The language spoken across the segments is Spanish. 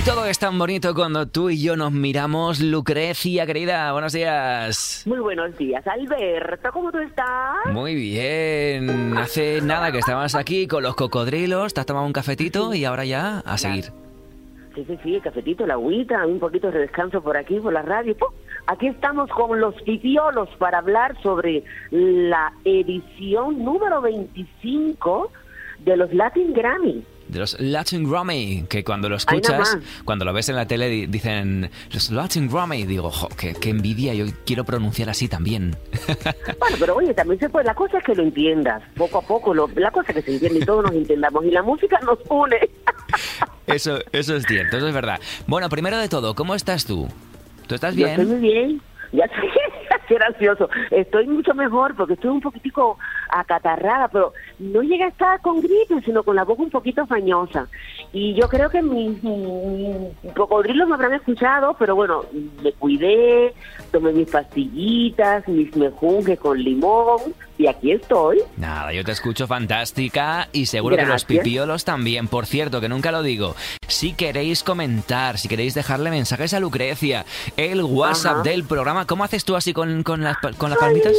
todo es tan bonito cuando tú y yo nos miramos. Lucrecia, querida, buenos días. Muy buenos días, Alberto, ¿cómo tú estás? Muy bien. Hace nada que estabas aquí con los cocodrilos, te has tomado un cafetito y ahora ya a seguir. Sí, el cafetito, la agüita, un poquito de descanso por aquí, por la radio. ¡Pum! Aquí estamos con los pipiolos para hablar sobre la edición número 25 de los Latin Grammy. De los Latin Grammy, que cuando lo escuchas, cuando lo ves en la tele dicen los Latin Grammy, digo, jo, qué envidia, yo quiero pronunciar así también. Bueno, pero oye, también se puede, la cosa es que lo entiendas, poco a poco, la cosa es que se entiende y todos nos entendamos, y la música nos une. Eso es cierto, eso es verdad. Bueno, primero de todo, ¿cómo estás tú? ¿Tú estás bien? Yo estoy muy bien, ya sé, qué gracioso. Estoy mucho mejor porque estoy un poquitico acatarrada, pero no llegué a estar con gripe, sino con la boca un poquito fañosa. Y yo creo que mis cocodrilos me habrán escuchado, pero bueno, me cuidé, tomé mis pastillitas, mis mejunjes con limón, y aquí estoy. Nada, yo te escucho fantástica y seguro Gracias. que los pipiolos también. Por cierto, que nunca lo digo, si queréis comentar, si queréis dejarle mensajes a Lucrecia, el WhatsApp del programa, ¿cómo haces tú así con las palmitas?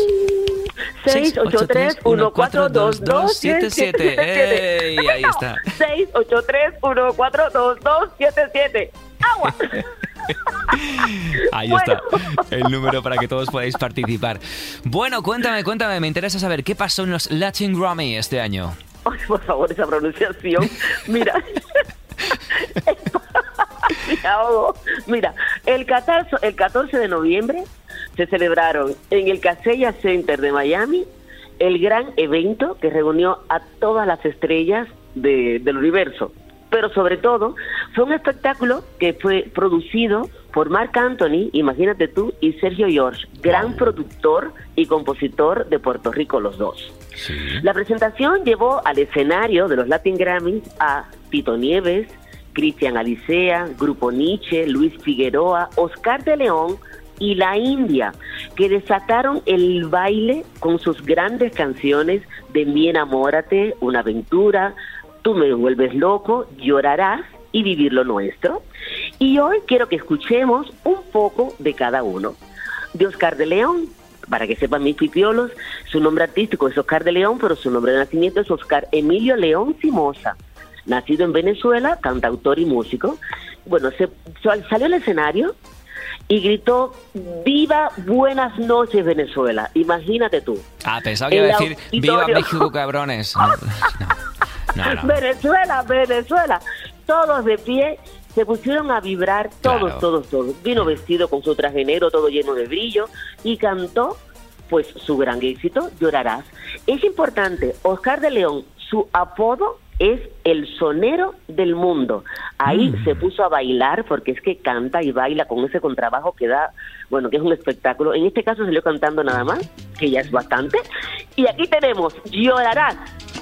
683-1422-77. ¡Ey! Ahí está. 683-1422-77. ¡Agua! Ahí está, el número para que todos podáis participar. Bueno, cuéntame, me interesa saber qué pasó en los Latin Grammy este año. Ay, por favor, esa pronunciación. Mira. Me ahogo. Mira, el 14 de noviembre se celebraron en el Casella Center de Miami el gran evento que reunió a todas las estrellas del universo. Pero sobre todo, fue un espectáculo que fue producido por Marc Anthony, imagínate tú, y Sergio George, gran productor y compositor de Puerto Rico, los dos. Sí. La presentación llevó al escenario de los Latin Grammys a Tito Nieves, Cristian Alicea, Grupo Nietzsche, Luis Figueroa, Oscar de León y La India, que desataron el baile con sus grandes canciones de Mi Enamórate, Una Aventura, Tú me vuelves loco, Llorarás y Vivir lo Nuestro. Y hoy quiero que escuchemos un poco de cada uno. De Oscar de León, para que sepan mis pipiolos, su nombre artístico es Oscar de León, pero su nombre de nacimiento es Oscar Emilio León Simosa. Nacido en Venezuela, cantautor y músico. Bueno, salió al escenario y gritó: ¡Viva Buenas noches, Venezuela! Imagínate tú. Ah, pensaba que iba a decir ¡Viva México, cabrones! No. Venezuela. Todos de pie se pusieron a vibrar, todos. Vino vestido con su traje negro, todo lleno de brillo, y cantó pues su gran éxito, Llorarás. Es importante, Oscar de León, su apodo es el sonero del mundo. Ahí se puso a bailar, porque es que canta y baila con ese contrabajo que da, bueno, que es un espectáculo. En este caso salió cantando nada más, que ya es bastante. Y aquí tenemos Llorarás.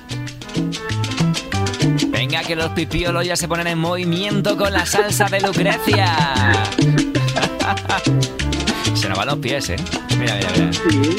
Venga, que los pipiolos ya se ponen en movimiento con la salsa de Lucrecia. Se nos van los pies, ¿eh? Mira. Sí.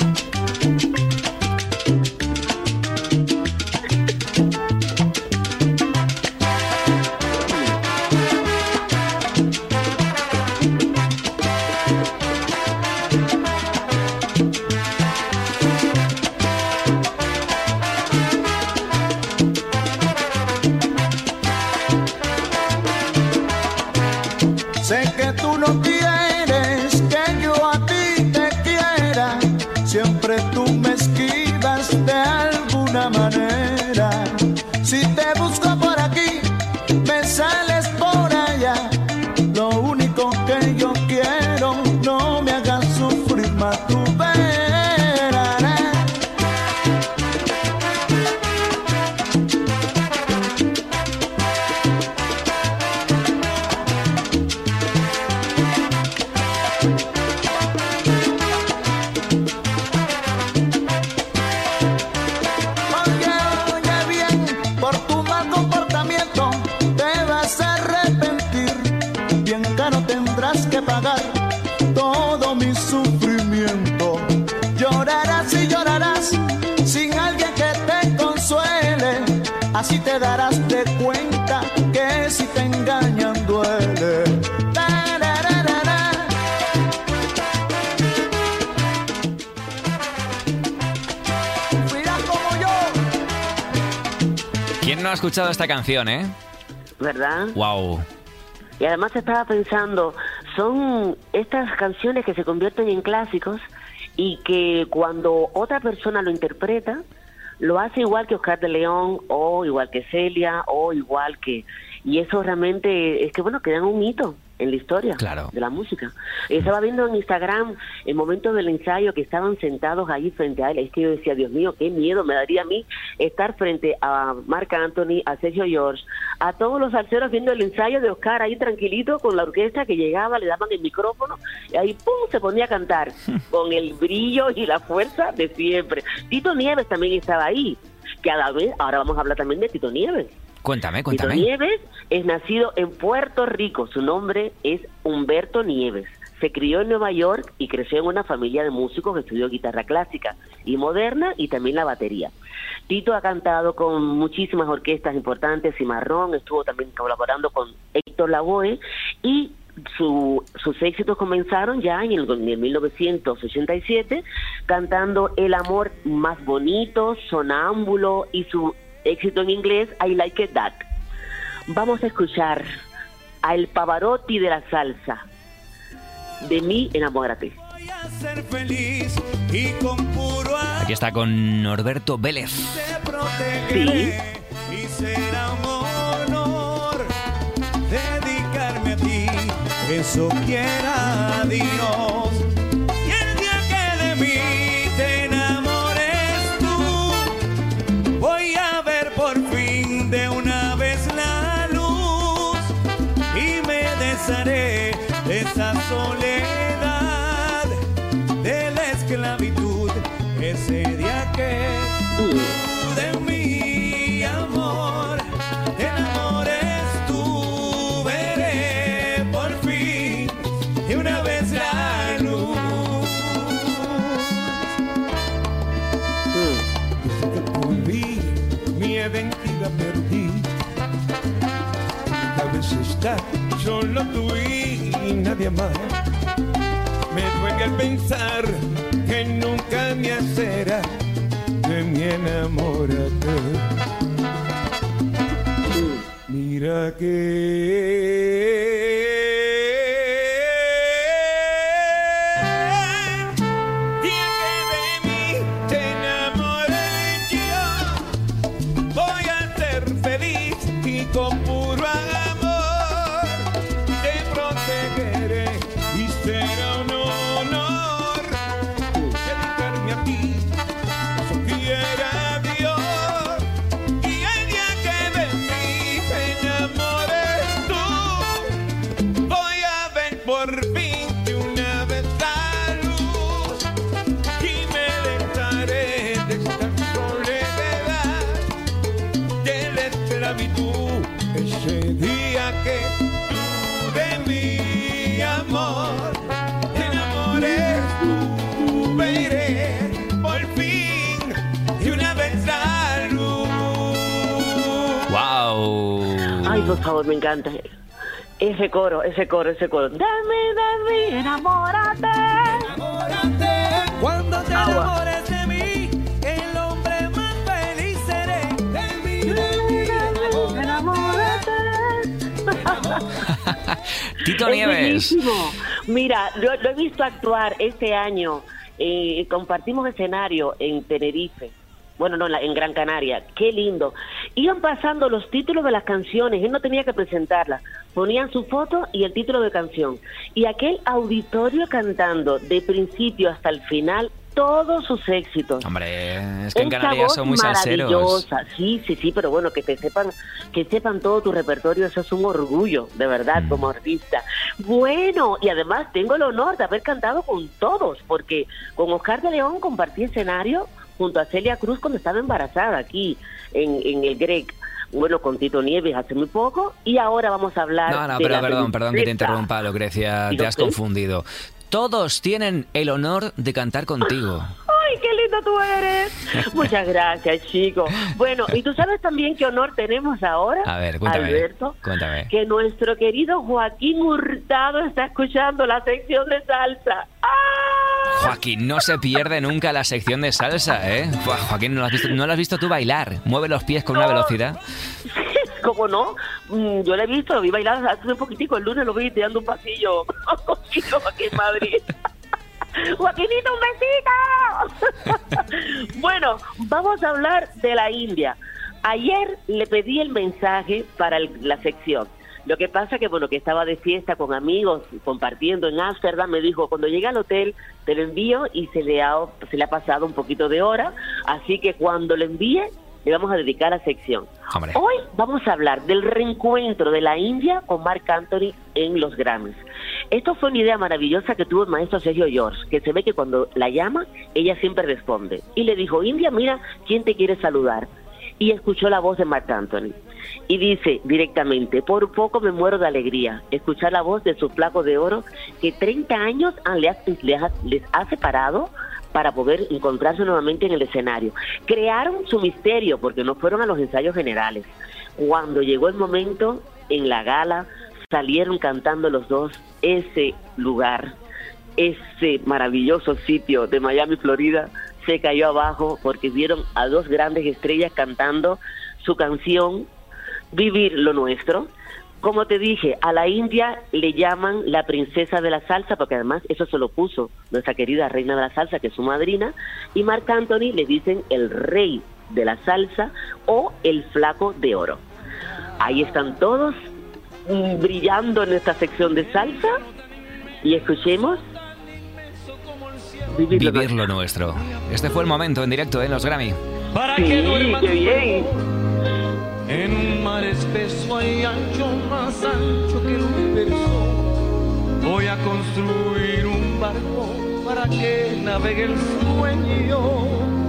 Sé que tú no quieres que yo a ti te quiera, siempre tú me esquivas de alguna manera. Si te busco por aquí, me sales por allá. Lo único que yo quiero, no me hagas sufrir más, tú verás. Oye bien, por tu mal comportamiento así te darás de cuenta que si te engañan duele. Mira como yo. ¿Quién no ha escuchado esta canción, ¿Verdad? Wow. Y además estaba pensando, son estas canciones que se convierten en clásicos y que cuando otra persona lo interpreta, lo hace igual que Oscar de León, o igual que Celia, o igual que... Y eso realmente es que, bueno, quedan un hito en la historia de la música. Estaba viendo en Instagram el momento del ensayo que estaban sentados ahí frente a él. Es que yo decía, Dios mío, qué miedo me daría a mí estar frente a Marc Anthony, a Sergio George, a todos los salseros viendo el ensayo de Oscar ahí tranquilito con la orquesta que llegaba, le daban el micrófono y ahí ¡pum! Se ponía a cantar con el brillo y la fuerza de siempre. Tito Nieves también estaba ahí, que a la vez, ahora vamos a hablar también de Tito Nieves. Cuéntame. Tito Nieves es nacido en Puerto Rico. Su nombre es Humberto Nieves. Se crió en Nueva York y creció en una familia de músicos que estudió guitarra clásica y moderna y también la batería. Tito ha cantado con muchísimas orquestas importantes, Cimarrón, estuvo también colaborando con Héctor Lavoe y sus éxitos comenzaron ya en el 1987 cantando El amor más bonito, Sonámbulo y su éxito en inglés, I Like It That. Vamos a escuchar a el Pavarotti de la salsa, De mí enamórate. Voy a ser feliz y con puro amor Aquí está con Norberto Vélez. te protegeré y será un honor dedicarme a ti, eso quiera Dios. Y el día que de mí te enamores tú, voy a ver por fin de una vez la luz y me desharé de esa soledad, de la esclavitud, ese día que tú de mi amor te enamores tú, veré por fin de una vez la luz. Volví, mi identidad perdí, a veces está solo tú y nadie más. Me duele al pensar que nunca me será de mi enamorarte. Mira que día que de mí te enamoré yo, voy a ser feliz y con puro amor te protegeré y será un honor dedicarme a ti, eso quiera Dios. Y el día que de mí te enamores tú, voy a ver por fin de una vez la luz y me dejaré de esta soledad, de la esclavitud, ese día que tú de mi amor te enamores tú, veré por fin de una vez la luz. ¡Wow! Ay, por favor, me encanta. Ese coro. Dame, enamórate. Enamórate, cuando te enamores de mí, el hombre más feliz seré. De mí, Enamórate. Tito Es Nieves. bellísimo. Mira, lo he visto actuar este año. Compartimos escenario en Tenerife. Bueno, no, en Gran Canaria. Qué lindo. Iban pasando los títulos de las canciones. Él no tenía que presentarlas. Ponían su foto y el título de canción. Y aquel auditorio cantando de principio hasta el final todos sus éxitos. Hombre, es que en Esa Canarias voz son muy salseros. maravillosa. Sí, pero bueno, que sepan todo tu repertorio, eso es un orgullo, de verdad, como artista. Bueno, y además tengo el honor de haber cantado con todos, porque con Oscar de León compartí escenario junto a Celia Cruz cuando estaba embarazada aquí en el Grec. Bueno, con Tito Nieves hace muy poco, y ahora vamos a hablar No, de pero la perdón que te princesa. interrumpa, Lucrecia, ¿Y te lo has qué? confundido. Todos tienen el honor de cantar contigo. ¡Ay, qué lindo! lindo tú eres! Muchas gracias, chico. Bueno, y tú sabes también qué honor tenemos ahora, A ver, cuéntame. Alberto, Cuéntame. que nuestro querido Joaquín Hurtado está escuchando la sección de salsa. ¡Ah! Joaquín no se pierde nunca la sección de salsa, ¿eh? Buah, Joaquín, ¿no lo has visto tú bailar? Mueve los pies con una velocidad. ¿Cómo no? Yo lo he visto, lo vi bailar hace un poquitico, el lunes lo vi tirando un pasillo contigo aquí en Madrid. ¡Joaquinito, un besito! Bueno, vamos a hablar de la India. Ayer le pedí el mensaje para la sección. Lo que pasa que, bueno, que estaba de fiesta con amigos, compartiendo en Ámsterdam, me dijo, cuando llegue al hotel te lo envío y se le ha pasado un poquito de hora, así que cuando lo envíe le vamos a dedicar la sección. Hombre. Hoy vamos a hablar del reencuentro de la India con Marc Anthony en los Grammys. Esto fue una idea maravillosa que tuvo el maestro Sergio George, que se ve que cuando la llama, ella siempre responde. Y le dijo, India, mira, ¿quién te quiere saludar? Y escuchó la voz de Marc Anthony. Y dice directamente, por poco me muero de alegría, escuchar la voz de su flaco de oro, que 30 años les ha separado para poder encontrarse nuevamente en el escenario. Crearon su misterio porque no fueron a los ensayos generales. Cuando llegó el momento, en la gala, salieron cantando los dos ese lugar, ese maravilloso sitio de Miami, Florida, se cayó abajo porque vieron a dos grandes estrellas cantando su canción Vivir lo Nuestro. Como te dije, a la India le llaman la princesa de la salsa, porque además eso se lo puso nuestra querida reina de la salsa, que es su madrina, y Marc Anthony le dicen el rey de la salsa o el flaco de oro. Ahí están todos brillando en esta sección de salsa y escuchemos Vivir lo nuestro. Este fue el momento en directo en los Grammy. Para Sí, que duermas qué bien. en un mar espeso y ancho, más ancho que el universo. Voy a construir un barco para que navegue el sueño.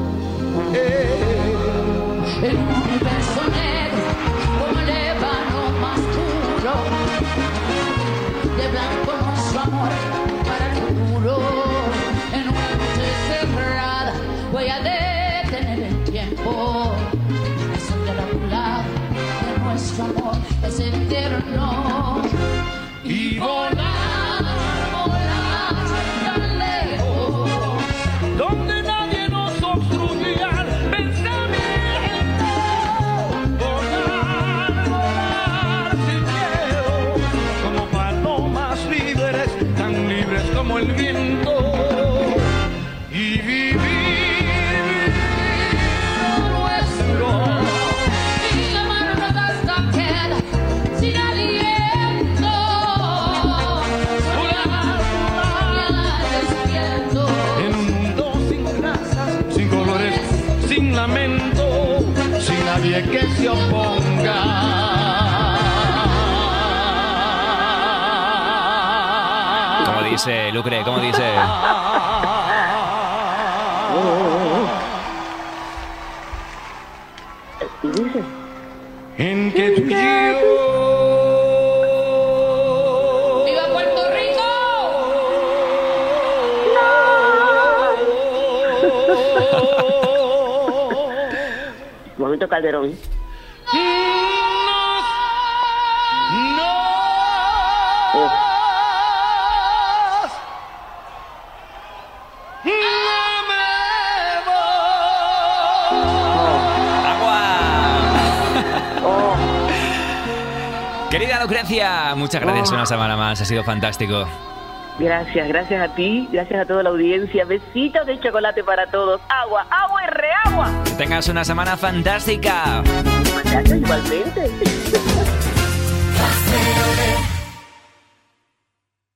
El universo negro, como el ébano más puro, de blanco nuestro amor para el futuro. En una noche cerrada voy a detener el tiempo. El sol de la lado de nuestro amor es eterno. Y Volar, volar tan lejos, donde nadie nos obstruya el pensamiento. Volar, volar sin miedo, como palomas libres, tan libres como el viento. Y vivir lo nuestro. sin amarnos hasta queda sin aliento. Volar despierto. En un mundo sin razas, sin colores, sin lamento, sin nadie que se oponga. Como dice Lucre, como dice... Y dice, En que tú y yo ¡Viva Puerto Rico! momento Calderón. Querida Lucrecia, muchas gracias una semana más, ha sido fantástico. Gracias, gracias a ti, gracias a toda la audiencia. Besitos de chocolate para todos. Agua, agua y reagua. Que tengas una semana fantástica. Gracias, igualmente.